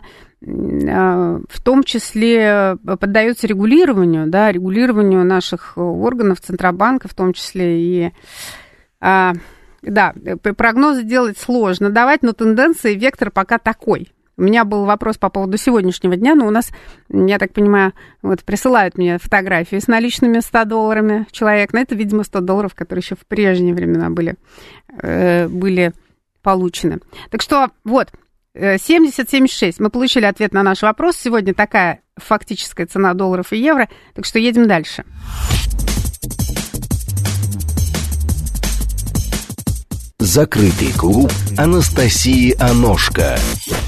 в том числе поддается регулированию, да, регулированию наших органов, Центробанка в том числе. И, да, прогнозы делать сложно давать, но тенденция и вектор пока такой. У меня был вопрос по поводу сегодняшнего дня, но у нас, я так понимаю, присылают мне фотографии с наличными 100 долларами человек. Но это, видимо, 100 долларов, которые еще в прежние времена были получены. Так что, 70-76. Мы получили ответ на наш вопрос. Сегодня такая фактическая цена долларов и евро. Так что едем дальше. Закрытый клуб Анастасии Аношко.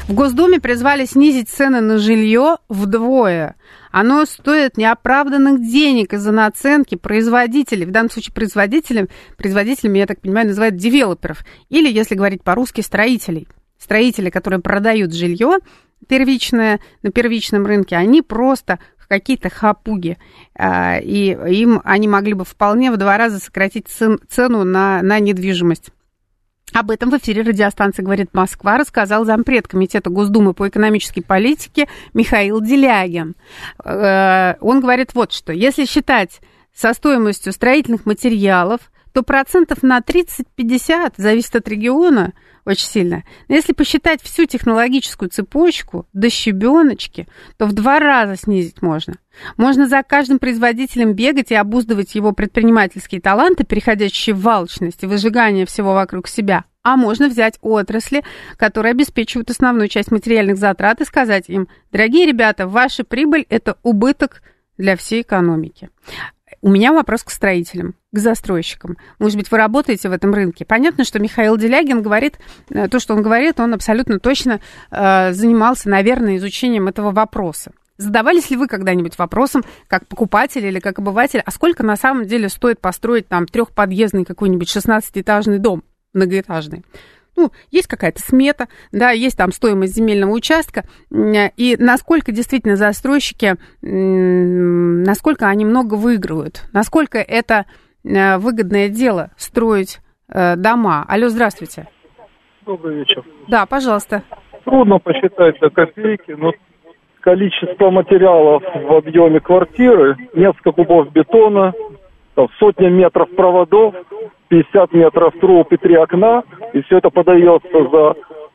В Госдуме призвали снизить цены на жилье вдвое. Оно стоит неоправданных денег из-за наценки производителей. В данном случае производителями, я так понимаю, называют девелоперов. Или, если говорить по-русски, строителей. Строители, которые продают жилье первичное на первичном рынке, они просто какие-то хапуги. И они могли бы вполне в 2 раза сократить цену на недвижимость. Об этом в эфире радиостанции «Говорит Москва» рассказал зампред Комитета Госдумы по экономической политике Михаил Делягин. Он говорит вот что. Если считать со стоимостью строительных материалов, то процентов на 30-50 зависит от региона очень сильно. Но если посчитать всю технологическую цепочку до щебеночки, то в 2 раза снизить можно. Можно за каждым производителем бегать и обуздывать его предпринимательские таланты, переходящие в алчность и выжигание всего вокруг себя. А можно взять отрасли, которые обеспечивают основную часть материальных затрат, и сказать им: дорогие ребята, ваша прибыль – это убыток для всей экономики. У меня вопрос к строителям, к застройщикам. Может быть, вы работаете в этом рынке? Понятно, что Михаил Делягин говорит, то, что он говорит, он абсолютно точно занимался, наверное, изучением этого вопроса. Задавались ли вы когда-нибудь вопросом, как покупатель или как обыватель, а сколько на самом деле стоит построить там 3-подъездный какой-нибудь 16-этажный дом, многоэтажный? Ну, есть какая-то смета, да, есть там стоимость земельного участка, и насколько действительно застройщики, насколько они много выигрывают, насколько это выгодное дело строить дома. Алло, здравствуйте. Добрый вечер. Да, пожалуйста. Трудно посчитать до копейки, но количество материалов в объеме квартиры, несколько кубов бетона, там, сотни метров проводов, 50 метров труб и 3 окна, и все это подается за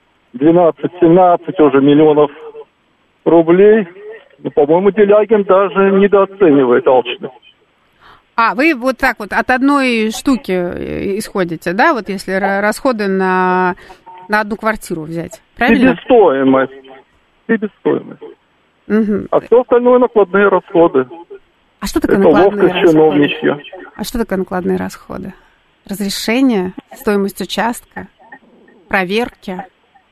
12-17 уже миллионов рублей. Ну, по-моему, Делягин даже недооценивает алчность. А, вы вот так вот от одной штуки исходите, да, вот если расходы на одну квартиру взять, правильно? Себестоимость. Угу. А все остальное накладные расходы. А что такое накладные расходы? А что такое накладные расходы? Разрешение, стоимость участка, проверки?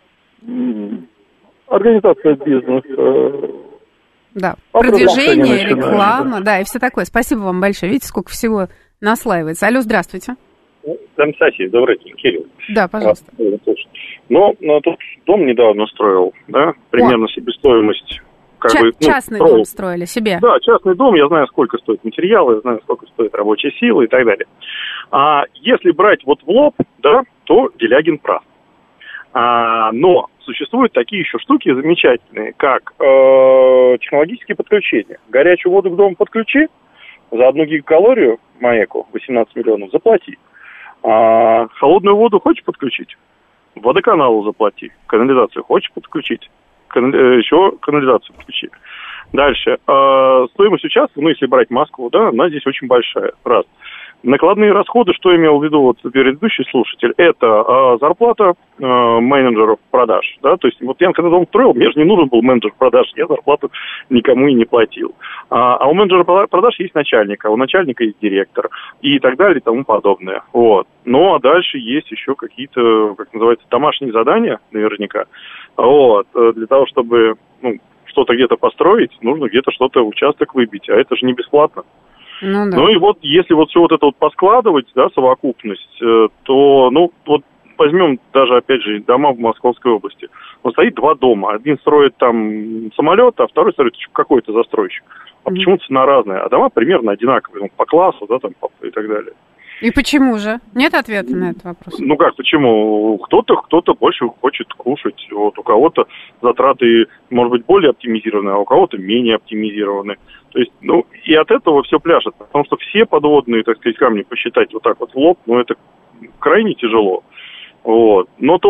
Организация бизнеса. Да, продвижение, реклама, да, и все такое. Спасибо вам большое. Видите, сколько всего наслаивается. Алло, здравствуйте. Анастасия, добрый день, Кирилл. Да, пожалуйста. Ну, тут дом недавно строил, да, примерно себестоимость. Частный дом строили себе? Да, частный дом, я знаю, сколько стоит материалы, я знаю, сколько стоит рабочая сила и так далее. А если брать вот в лоб, да, то Делягин прав. Но существуют такие еще штуки замечательные, как технологические подключения. Горячую воду к дому подключи, за 1 гигакалорию МАЭКу 18 миллионов заплати. Холодную воду хочешь подключить? Водоканалу заплати. Канализацию хочешь подключить? Еще канализацию подключи. Дальше. Стоимость участка, ну, если брать Москву, да, она здесь очень большая. Раз. Накладные расходы, что имел в виду вот предыдущий слушатель, это зарплата менеджеров продаж, да, то есть вот я когда дом строил, мне же не нужен был менеджер продаж, я зарплату никому и не платил. А у менеджера продаж есть начальник, а у начальника есть директор и так далее и тому подобное. Вот. Ну, а дальше есть еще какие-то, как называется, домашние задания, наверняка. Вот. Для того, чтобы, что-то где-то построить, нужно где-то что-то, участок выбить, а это же не бесплатно. Ну, да. Ну и вот, если вот все вот это вот поскладывать, да, совокупность, то, вот возьмем даже, опять же, дома в Московской области. Вот стоит 2 дома. Один строит там самолет, а второй строит какой-то застройщик. А почему цена разная? А дома примерно одинаковые, по классу, да, там, и так далее. И почему же? Нет ответа на этот вопрос? Ну как, почему? Кто-то больше хочет кушать. Вот у кого-то затраты, может быть, более оптимизированы, а у кого-то менее оптимизированы. То есть, и от этого все пляшет. Потому что все подводные, так сказать, камни посчитать вот так вот в лоб, это крайне тяжело. Вот. Но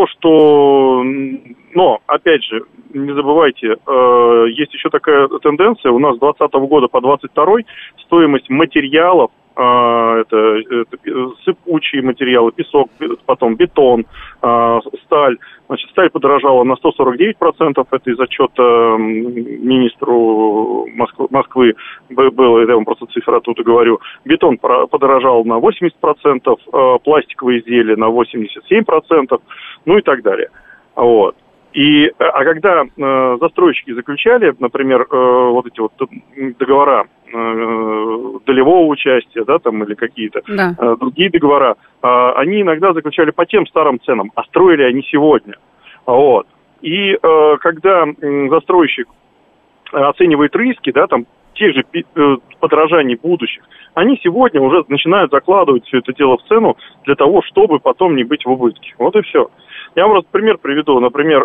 опять же, не забывайте, есть еще такая тенденция. У нас с 2020 года по 2022 стоимость материалов, это сыпучие материалы, песок, потом бетон, сталь. Значит, сталь подорожала на 149%, это из отчета министру Москвы было, я вам просто цифры оттуда говорю. Бетон подорожал на 80%, пластиковые изделия на 87%, ну и так далее. Вот. А когда застройщики заключали, например, вот эти вот договора долевого участия, да, там, или какие-то другие договора, они иногда заключали по тем старым ценам, а строили они сегодня. Вот. И когда застройщик оценивает риски, да, там, тех же подорожаний будущих, они сегодня уже начинают закладывать все это дело в цену для того, чтобы потом не быть в убытке. Вот и все. Я вам просто пример приведу. Например,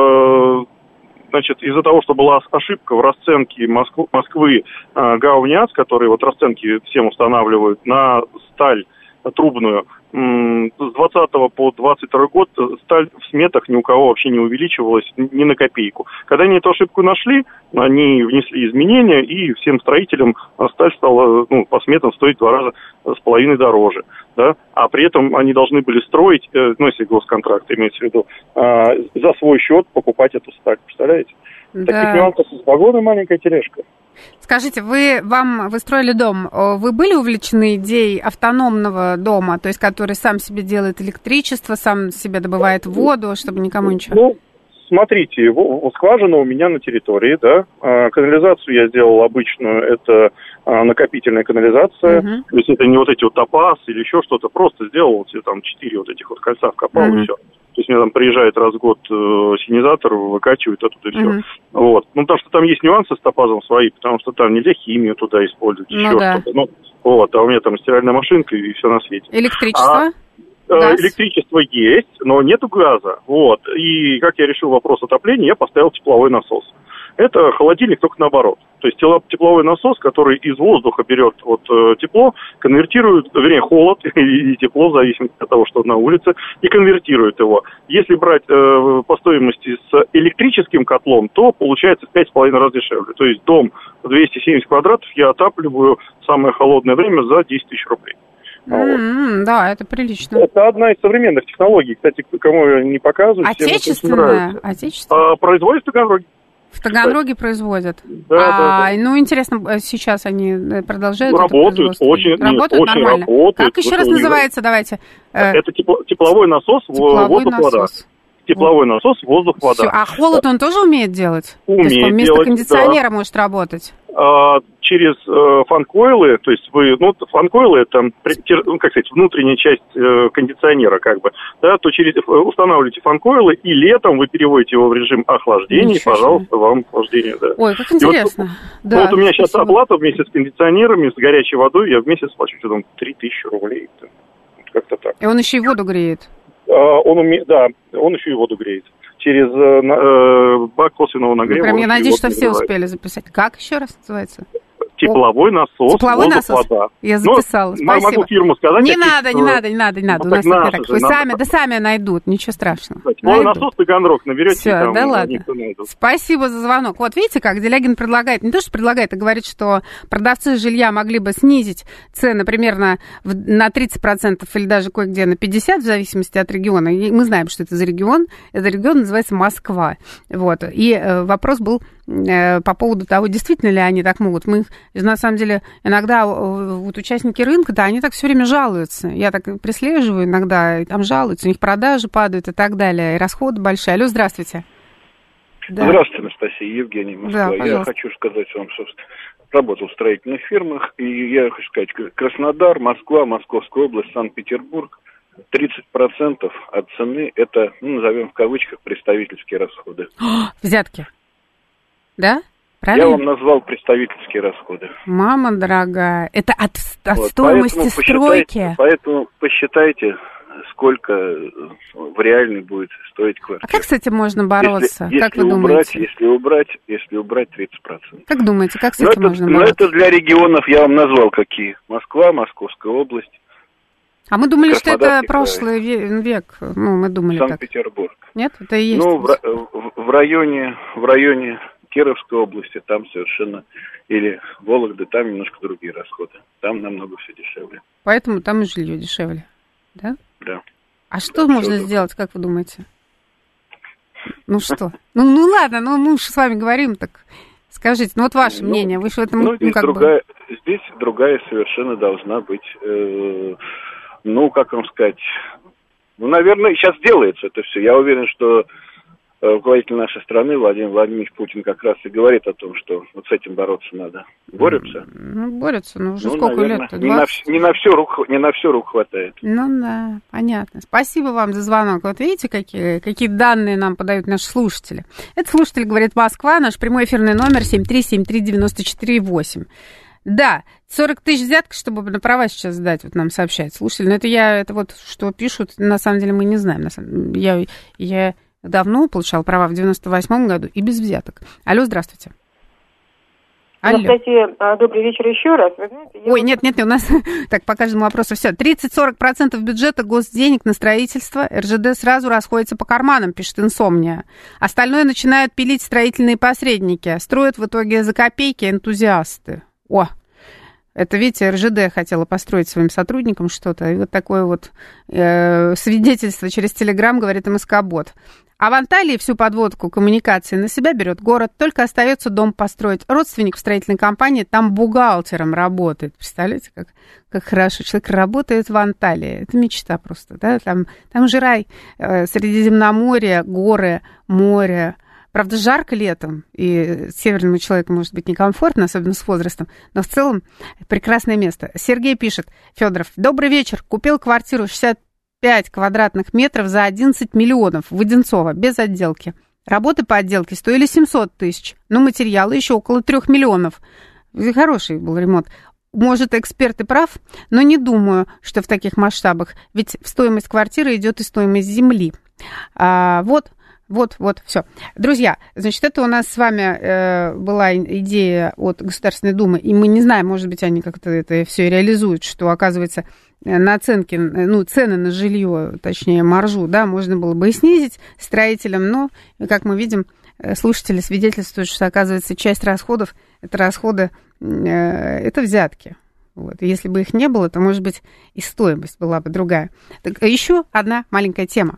значит, из-за того, что была ошибка в расценке Москвы ГАУ-НИАЦ, которые вот расценки всем устанавливают на сталь трубную, с 20 по 22 год сталь в сметах ни у кого вообще не увеличивалась ни на копейку. Когда они эту ошибку нашли, они внесли изменения, и всем строителям сталь стала, по сметам стоить в 2,5 раза дороже. Да? А при этом они должны были строить, если госконтракт имеется в виду, за свой счет покупать эту сталь. Представляете? Да. Таких нюансов с вагоном маленькая тележка. Скажите, вы строили дом, вы были увлечены идеей автономного дома, то есть который сам себе делает электричество, сам себе добывает воду, чтобы никому ничего? Смотрите, скважина у меня на территории, да, канализацию я сделал обычную, это накопительная канализация, то есть это не вот эти вот топаз или еще что-то, просто сделал там 4 вот этих вот кольца вкопал и все. То есть у меня там приезжает раз в год синизатор, выкачивает оттуда и все. Вот. Потому что там есть нюансы с топазом свои, потому что там нельзя химию туда использовать, еще что-то. А у меня там стиральная машинка и все на свете. Электричество? Электричество есть, но нету газа. Вот. И как я решил вопрос отопления, я поставил тепловой насос. Это холодильник, только наоборот. То есть тепловой насос, который из воздуха берет тепло, конвертирует, холод и тепло, в зависимости от того, что на улице, и конвертирует его. Если брать по стоимости с электрическим котлом, то получается в 5,5 раз дешевле. То есть дом 270 квадратов я отапливаю в самое холодное время за 10 тысяч рублей. Да, это прилично. Это одна из современных технологий. Кстати, кому я не показываю, отечественная? Производит в Таганроге. В Таганроге производят? Да. Интересно, сейчас они продолжают работают, очень нормально. Работают. Как еще раз называется, давайте? Это тепловой насос, воздух-вода. Тепловой насос, воздух-вода. А холод он тоже умеет делать? Умеет. То есть он вместо кондиционера может работать? Через фан-койлы, то есть фан-койлы это, внутренняя часть кондиционера, да, то устанавливаете фан-койлы, и летом вы переводите его в режим охлаждения, и, пожалуйста, вам охлаждение, да. Ой, как интересно. Вот у меня сейчас оплата вместе с кондиционерами, с горячей водой, я в месяц плачу, 3000 рублей, как-то так. И он еще и воду греет? Он еще и воду греет. Через бак косвенного нагрева. Я надеюсь, что все успели записать. Как еще раз называется? Тепловой насос, вода. Я записала, спасибо. Могу фирму сказать. Не надо. У нас так. Вы сами найдут, ничего страшного. Тепловой насос Таганрог наберете. Все, да ладно. Спасибо за звонок. Вот видите, как Делягин предлагает, не то что предлагает, а говорит, что продавцы жилья могли бы снизить цены примерно на 30% или даже кое-где на 50%, в зависимости от региона. И мы знаем, что это за регион. Этот регион называется Москва. Вот. И вопрос был по поводу того, действительно ли они так могут. Мы, на самом деле, иногда участники рынка, да, они так все время жалуются. Я так прислеживаю иногда, и там жалуются, у них продажи падают и так далее, и расходы большие. Алло, здравствуйте. Да. Здравствуйте, Анастасия, Евгений, Москва. Да, я хочу сказать вам, что работал в строительных фирмах, и я хочу сказать, Краснодар, Москва, Московская область, Санкт-Петербург, 30% от цены это, назовем в кавычках, представительские расходы. Взятки. Да? Правильно? Я вам назвал представительские расходы. Мама дорогая, это от стоимости стройки. Поэтому посчитайте, сколько в реальной будет стоить квартира. А как с этим можно бороться? Как вы думаете? Если убрать 30%. Как думаете, как с этим можно бороться? Это для регионов я вам назвал какие. Москва, Московская область. А мы думали, что это прошлый век. Мы думали так. Санкт-Петербург. Нет, это и есть. В районе Кировской области, там совершенно, или Вологды, там немножко другие расходы. Там намного все дешевле. Поэтому там и жилье дешевле, да? Да. А что можно сделать, как вы думаете? Что? Ладно, мы же с вами говорим, так скажите, вот ваше мнение, вы же в этом... Здесь другая совершенно должна быть, как вам сказать, наверное, сейчас делается это все. Я уверен, что руководитель нашей страны Владимир Владимирович Путин как раз и говорит о том, что вот с этим бороться надо. Борются? Борются, но уже сколько лет-то? Не на все рук хватает. Ну да, понятно. Спасибо вам за звонок. Вот видите, какие данные нам подают наши слушатели. Это слушатель говорит Москва, наш прямой эфирный номер 7373948. Да, 40 тысяч взятка, чтобы на права сейчас сдать, вот нам сообщает слушатель. Но это вот что пишут, на самом деле мы не знаем. Я давно получал права в 98-м году и без взяток. Алло, здравствуйте. Алло. Анастасия, добрый вечер еще раз. Вы знаете, Ой, нет, у нас так по каждому вопросу все. 30-40% бюджета госденег на строительство РЖД сразу расходится по карманам, пишет Инсомния. Остальное начинают пилить строительные посредники. Строят в итоге за копейки энтузиасты. О, это, видите, РЖД хотела построить своим сотрудникам что-то. И вот такое вот свидетельство через Телеграм, говорит МСК-бот. А в Анталии всю подводку коммуникации на себя берет город. Только остается дом построить. Родственник в строительной компании там бухгалтером работает. Представляете, как хорошо. Человек работает в Анталии. Это мечта просто. Да? Там же рай. Средиземноморье, горы, море. Правда, жарко летом, и северному человеку может быть некомфортно, особенно с возрастом, но в целом прекрасное место. Сергей пишет, Федоров, добрый вечер, купил квартиру 65 квадратных метров за 11 миллионов в Одинцово, без отделки. Работы по отделке стоили 700 тысяч, но материалы еще около 3 миллионов. Хороший был ремонт. Может, эксперт и прав, но не думаю, что в таких масштабах, ведь в стоимость квартиры идет и стоимость земли. Вот, все. Друзья, значит, это у нас с вами была идея от Государственной Думы, и мы не знаем, может быть, они как-то это все реализуют, что, оказывается, наценки, цены на жилье, точнее, маржу, да, можно было бы и снизить строителям, но, как мы видим, слушатели свидетельствуют, что, оказывается, часть расходов, это взятки. Вот. И если бы их не было, то, может быть, и стоимость была бы другая. Так, еще одна маленькая тема.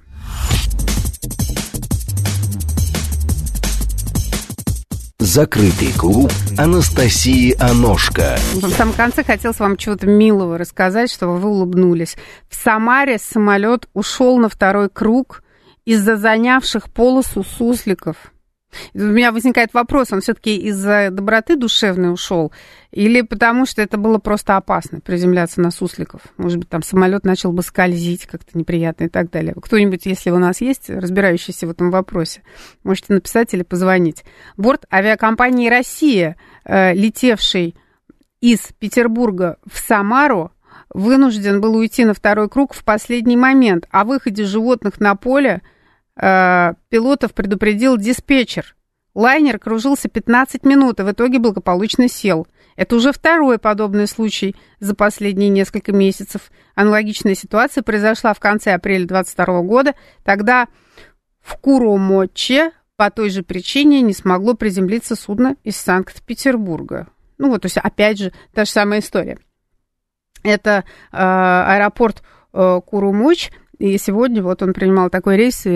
Закрытый клуб Анастасии Аношко. В самом конце хотелось вам чего-то милого рассказать, чтобы вы улыбнулись. В Самаре самолет ушел на второй круг из-за занявших полосу сусликов. У меня возникает вопрос, он все-таки из-за доброты душевной ушел или потому что это было просто опасно приземляться на сусликов? Может быть, там самолет начал бы скользить как-то неприятно и так далее. Кто-нибудь, если у нас есть разбирающийся в этом вопросе, можете написать или позвонить. Борт авиакомпании «Россия», летевший из Петербурга в Самару, вынужден был уйти на второй круг в последний момент. О выходе животных на поле пилотов предупредил диспетчер. Лайнер кружился 15 минут и в итоге благополучно сел. Это уже второй подобный случай за последние несколько месяцев. Аналогичная ситуация произошла в конце апреля 2022 года. Тогда в Куромоче по той же причине не смогло приземлиться судно из Санкт-Петербурга. То есть, опять же, та же самая история. Это аэропорт Куромоч. И сегодня вот он принимал такой рейс, и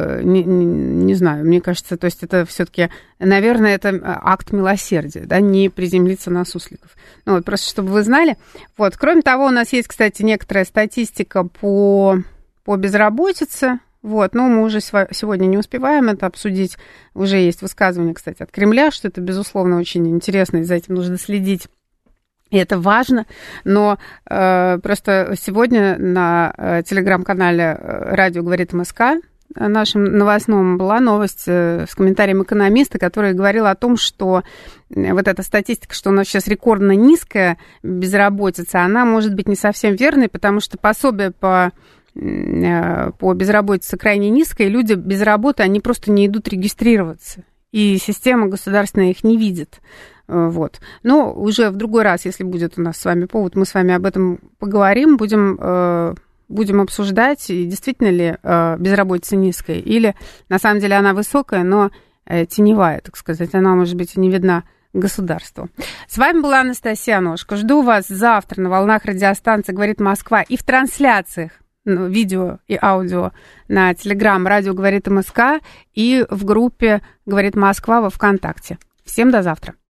не знаю, мне кажется, то есть это все-таки, наверное, это акт милосердия, да, не приземлиться на сусликов. Просто чтобы вы знали. Вот, кроме того, у нас есть, кстати, некоторая статистика по безработице. Вот, но мы уже сегодня не успеваем это обсудить. Уже есть высказывание, кстати, от Кремля, что это, безусловно, очень интересно, и за этим нужно следить. И это важно, но просто сегодня на телеграм-канале «Радио говорит МСК», нашем новостном, была новость с комментарием экономиста, который говорил о том, что вот эта статистика, что у нас сейчас рекордно низкая безработица, она может быть не совсем верной, потому что пособие по безработице крайне низкое, и люди без работы, они просто не идут регистрироваться, и система государственная их не видит. Вот. Но уже в другой раз, если будет у нас с вами повод, мы с вами об этом поговорим, будем обсуждать, действительно ли безработица низкая, или на самом деле она высокая, но теневая, так сказать, она, может быть, и не видна государству. С вами была Анастасия Аношко. Жду вас завтра на волнах радиостанции «Говорит Москва» и в трансляциях видео и аудио на Телеграм «Радио говорит МСК» и в группе «Говорит Москва» во ВКонтакте. Всем до завтра.